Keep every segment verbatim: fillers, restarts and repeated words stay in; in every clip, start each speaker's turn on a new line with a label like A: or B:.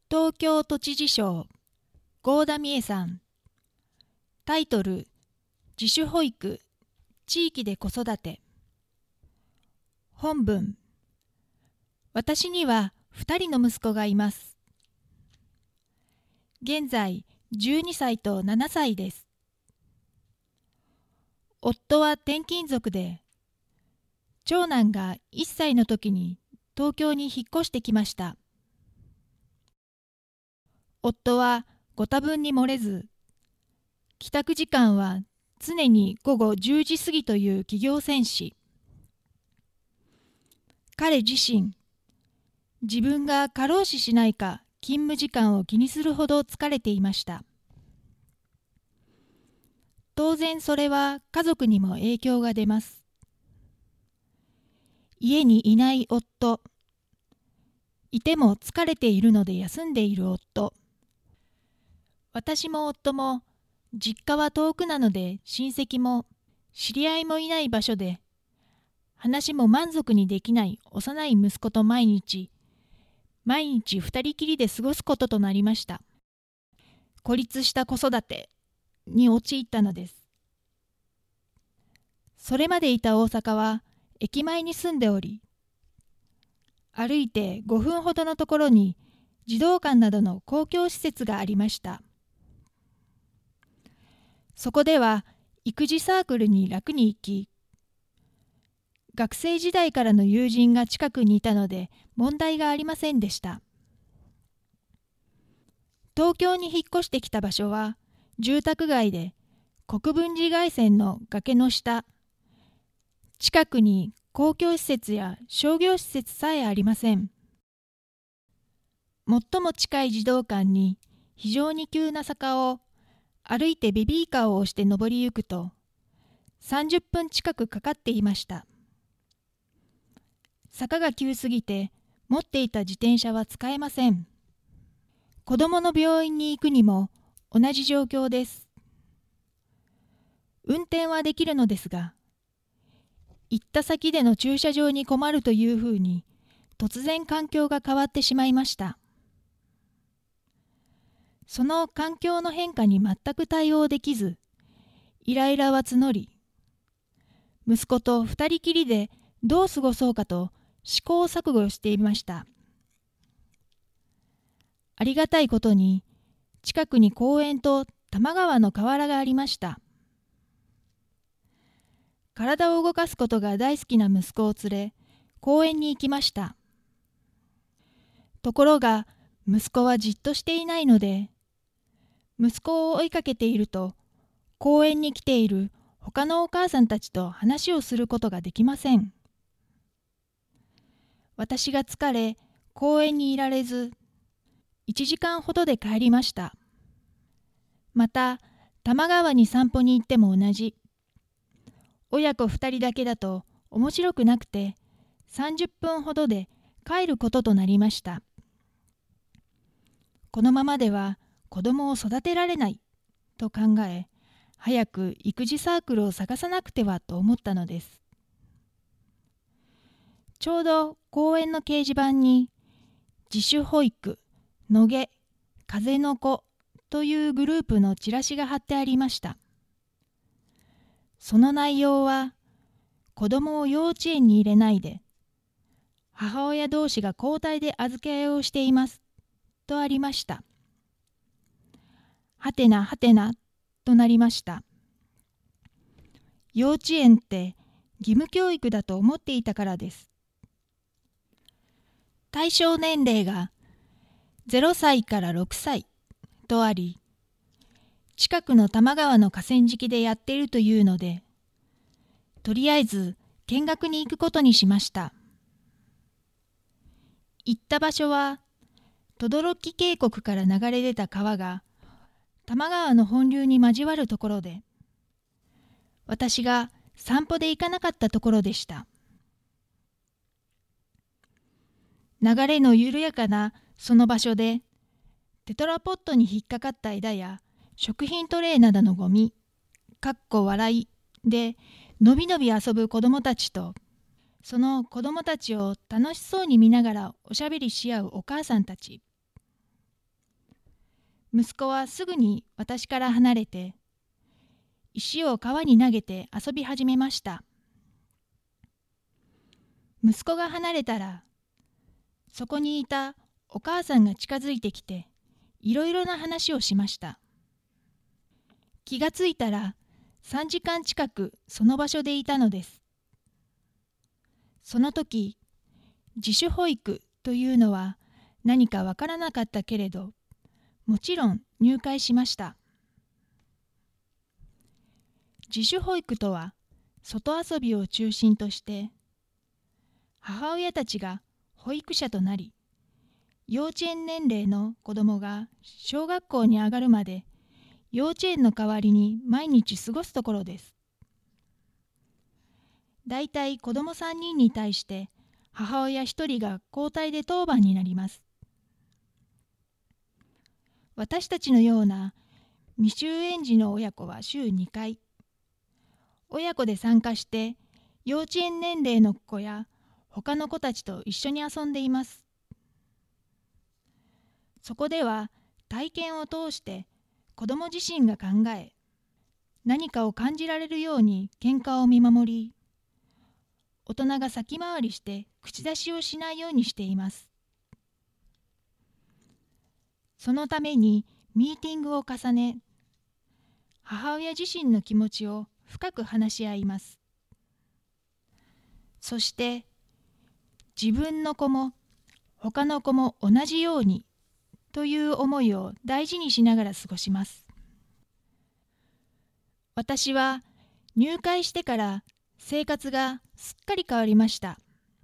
A: 東京都知事賞合田美恵さん。タイトル、自主保育、地域で子育て。本文。私にはふたりの息子がいます。現在じゅうにさいとななさいです。夫は転勤族で、長男がいっさいの時に東京に引っ越してきました。夫はご多分に漏れず、帰宅時間は常に午後じゅうじ過ぎという企業戦士。彼自身、自分が過労死しないか勤務時間を気にするほど疲れていました。当然それは家族にも影響が出ます。家にいない夫、いても疲れているので休んでいる夫。私も夫も実家は遠くなので親戚も知り合いもいない場所で、話も満足にできない幼い息子と毎日、毎日二人きりで過ごすこととなりました。孤立した子育てに陥ったのです。それまでいた大阪は駅前に住んでおり、歩いてごふんほどのところに児童館などの公共施設がありました。そこでは育児サークルに楽に行き、学生時代からの友人が近くにいたので問題がありませんでした。東京に引っ越してきた場所は住宅街で、国分寺街線の崖の下、近くに公共施設や商業施設さえありません。最も近い児童館に非常に急な坂を歩いてベビーカーを押して登りゆくと、さんじゅっぷん近くかかっていました。坂が急すぎて持っていた自転車は使えません。子供の病院に行くにも同じ状況です。運転はできるのですが、行った先での駐車場に困るというふうに突然環境が変わってしまいました。その環境の変化に全く対応できず、イライラは募り、息子と二人きりでどう過ごそうかと試行錯誤していました。ありがたいことに、近くに公園と多摩川の河原がありました。体を動かすことが大好きな息子を連れ、公園に行きました。ところが、息子はじっとしていないので、息子を追いかけていると、公園に来ている他のお母さんたちと話をすることができません。私が疲れ、公園にいられず、いちじかんほどで帰りました。また、多摩川に散歩に行っても同じ。親子二人だけだと面白くなくて、さんじゅっぷんほどで帰ることとなりました。このままでは子供を育てられないと考え、早く育児サークルを探さなくてはと思ったのです。ちょうど公園の掲示板に、自主保育、野毛、風の子というグループのチラシが貼ってありました。その内容は、子供を幼稚園に入れないで、母親同士が交代で預け合いをしています、とありました。はてなはてな、となりました。幼稚園って義務教育だと思っていたからです。対象年齢がゼロさいからろくさいとあり、近くの多摩川の河川敷でやっているというので、とりあえず見学に行くことにしました。行った場所は、轟渓谷から流れ出た川が多摩川の本流に交わるところで、私が散歩で行かなかったところでした。流れの緩やかなその場所で、テトラポットに引っかかった枝や食品トレーなどのゴミ、かっこ笑いでのびのび遊ぶ子どもたちと、その子どもたちを楽しそうに見ながらおしゃべりし合うお母さんたち。 息子はすぐに私から離れて、石を川に投げて遊び始めました。息子が離れたら、そこにいたお母さんが近づいてきて、いろいろな話をしました。気がついたら、さんじかん近くその場所でいたのです。その時、自主保育というのは何かわからなかったけれど、もちろん入会しました。自主保育とは、外遊びを中心として、母親たちが保育者となり、幼稚園年齢の子どもが小学校に上がるまで、幼稚園の代わりに毎日過ごすところです。だいたい子どもさんにんに対して母親ひとりが交代で当番になります。私たちのような未就園児の親子は週にかい、親子で参加して幼稚園年齢の子や他の子たちと一緒に遊んでいます。そこでは体験を通して子ども自身が考え、何かを感じられるように喧嘩を見守り、大人が先回りして口出しをしないようにしています。そのためにミーティングを重ね、母親自身の気持ちを深く話し合います。そして自分の子も他の子も同じようにという思いを大事にしながら過ごします。私は入会してから生活がすっかり変わりました。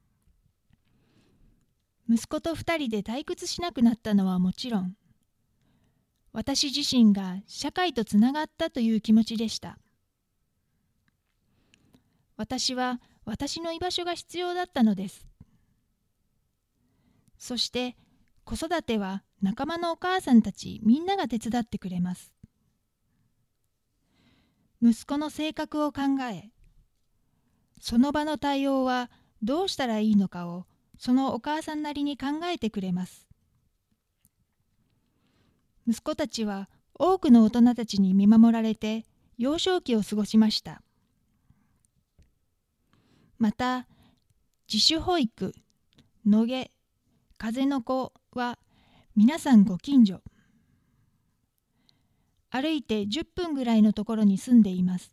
A: 息子と二人で退屈しなくなったのはもちろん、私自身が社会とつながったという気持ちでした。私は私の居場所が必要だったのです。そして子育ては仲間のお母さんたちみんなが手伝ってくれます。息子の性格を考え、その場の対応はどうしたらいいのかをそのお母さんなりに考えてくれます。息子たちは多くの大人たちに見守られて幼少期を過ごしました。また、自主保育、野毛、風の子は皆さんご近所。歩いてじゅっぷんぐらいのところに住んでいます。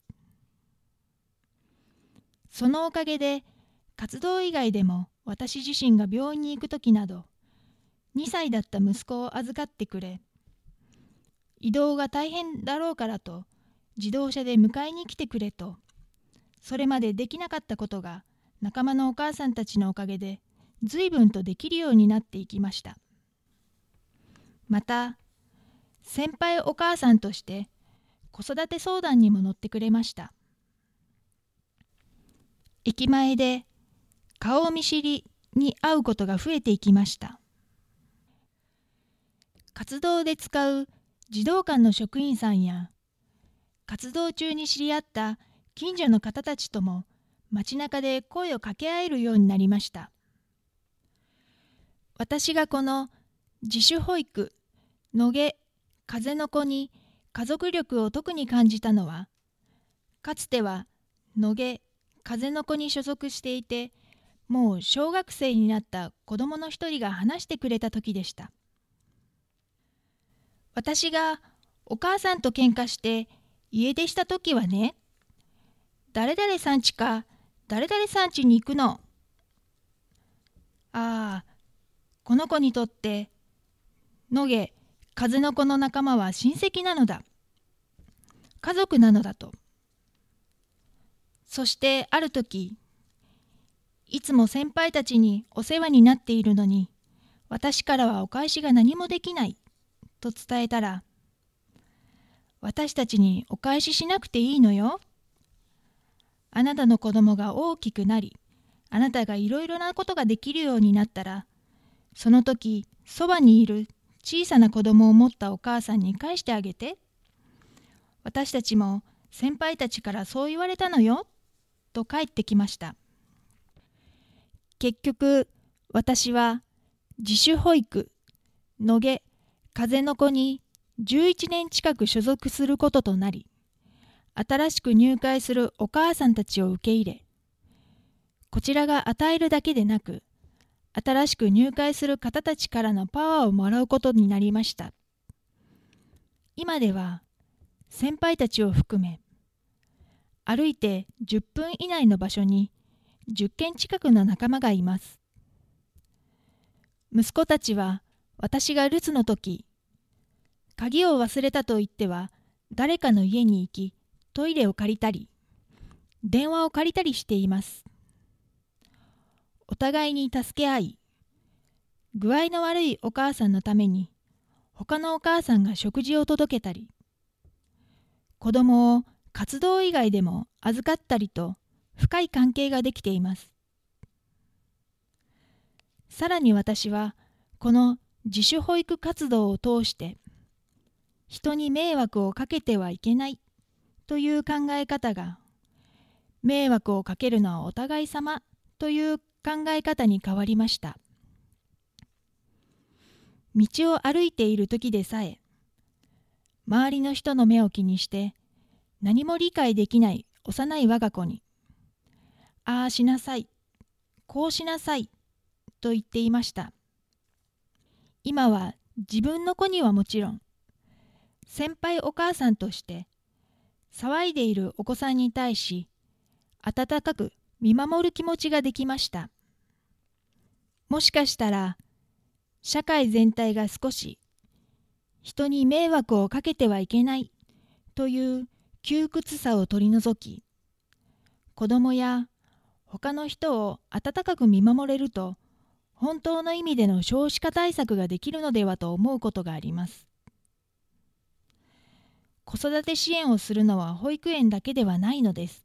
A: そのおかげで活動以外でも私自身が病院に行くときなどにさいだった息子を預かってくれ、移動が大変だろうからと自動車で迎えに来てくれと、それまでできなかったことが仲間のお母さんたちのおかげで随分とできるようになっていきました。また先輩お母さんとして子育て相談にも乗ってくれました。駅前で顔見知りに会うことが増えていきました。活動で使う児童館の職員さんや活動中に知り合った近所の方たちとも街中で声を掛け合えるようになりました。私がこの自主保育、野毛、風の子に家族力を特に感じたのは、かつては野毛、風の子に所属していて、もう小学生になった子供の一人が話してくれた時でした。私がお母さんと喧嘩して家出した時はね、誰々さんちか誰々さんちに行くの。ああ、この子にとって野毛、風の子の仲間は親戚なのだ。家族なのだと。そしてある時、いつも先輩たちにお世話になっているのに、私からはお返しが何もできないと伝えたら、私たちにお返ししなくていいのよ。あなたの子供が大きくなり、あなたがいろいろなことができるようになったら、その時そばにいる小さな子供を持ったお母さんに返してあげて。私たちも先輩たちからそう言われたのよ、と帰ってきました。結局、私は自主保育、野毛、風の子にじゅういちねん近く所属することとなり、新しく入会するお母さんたちを受け入れ、こちらが与えるだけでなく、新しく入会する方たちからのパワーをもらうことになりました。今では先輩たちを含め、歩いてじゅっぷん以内の場所にじゅっけん近くの仲間がいます。息子たちは私が留守の時、鍵を忘れたと言っては誰かの家に行き、トイレを借りたり、電話を借りたりしています。お互いに助け合い、具合の悪いお母さんのために他のお母さんが食事を届けたり、子供を活動以外でも預かったりと深い関係ができています。さらに私はこの自主保育活動を通して人に迷惑をかけてはいけないという考え方が、迷惑をかけるのはお互い様という考え方に変わりました。道を歩いている時でさえ、周りの人の目を気にして何も理解できない幼い我が子に、ああしなさい、こうしなさいと言っていました。今は自分の子にはもちろん、先輩お母さんとして騒いでいるお子さんに対し温かく見守る気持ちができました。もしかしたら社会全体が少し人に迷惑をかけてはいけないという窮屈さを取り除き、子供や他の人を温かく見守れると、本当の意味での少子化対策ができるのではと思うことがあります。子育て支援をするのは保育園だけではないのです。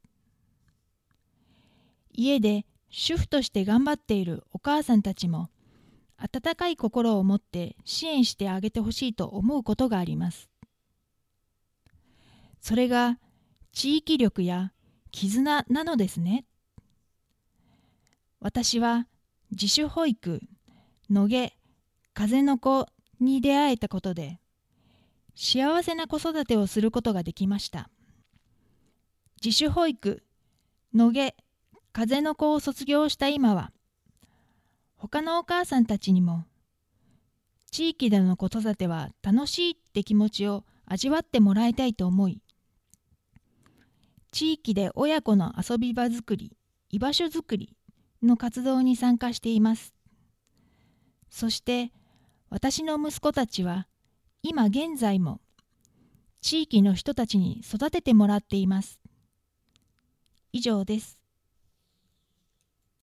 A: 家で主婦として頑張っているお母さんたちも、温かい心を持って支援してあげてほしいと思うことがあります。それが地域力や絆なのですね。私は自主保育、野毛、風の子に出会えたことで、幸せな子育てをすることができました。自主保育、野毛、風の子を卒業した今は、他のお母さんたちにも、地域での子育ては楽しいって気持ちを味わってもらいたいと思い、地域で親子の遊び場づくり、居場所づくりの活動に参加しています。そして私の息子たちは今現在も地域の人たちに育ててもらっています。以上です。